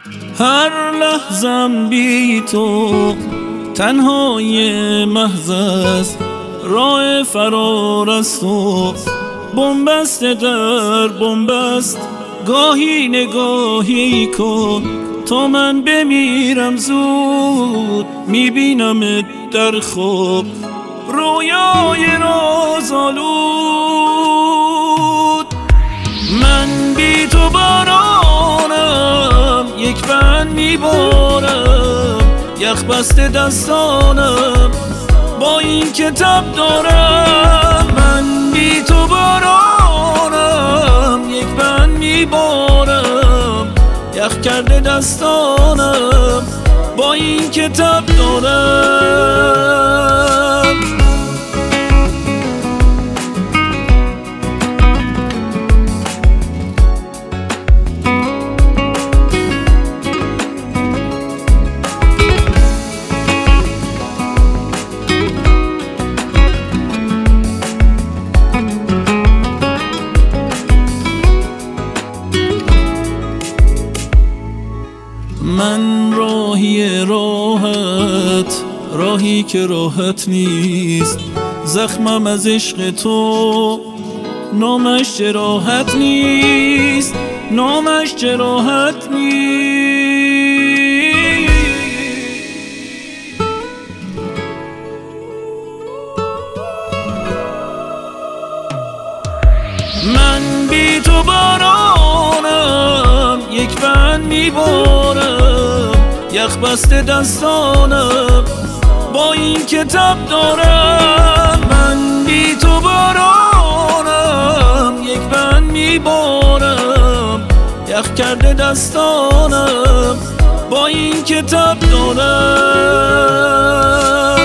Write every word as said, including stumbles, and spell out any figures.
هر لحظم بی تو تنهای محض است، راه فرار از تو بنبست در بنبست. گاهی نگاهی کن تا من بمیرم زود، میبینمت در خواب رویای رازآلود. من بی تو بارانم، یک بند میبارم، یخ بسته دستانم با این که تب دارم. من بی تو بارانم، یک بند میبارم، یخ کرده دستانم با این که تب دارم. من راهی راحت، راهی که راحت نیست، زخمم از عشق تو نامش جراحت نیست، نامش جراحت نیست. من بی تو بارانم، یک بند میبارم، یخ بسته دستانم با این که تب دارم. من بی تو بارانم، یک بند میبارم، یخ کرده دستانم با این که تب دارم.